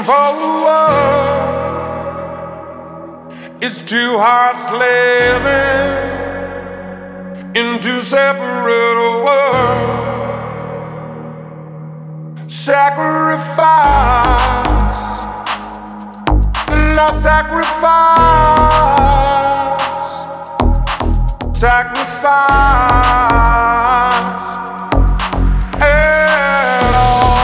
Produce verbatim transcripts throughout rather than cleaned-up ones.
for the world. It's two hearts living in two separate worlds. Sacrifice, not sacrifice, sacrifice at all.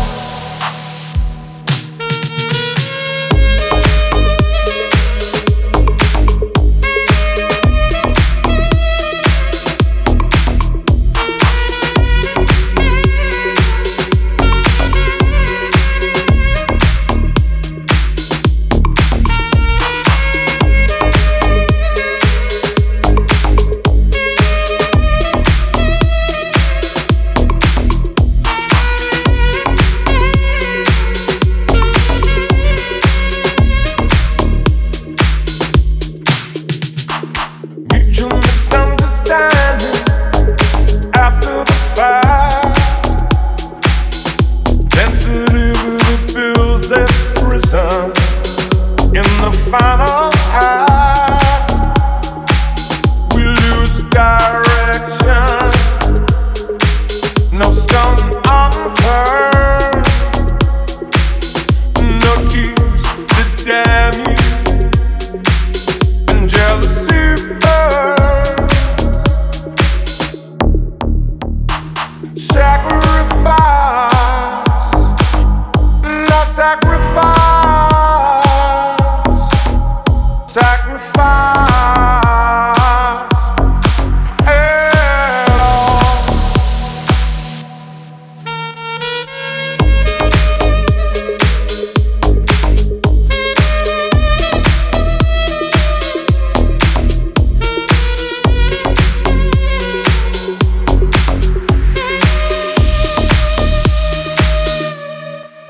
In the final act, we lose direction. No stone unturned, no tears to damn you, and jealousy burns. Sacrifice, not sacrifice. Sacrifice.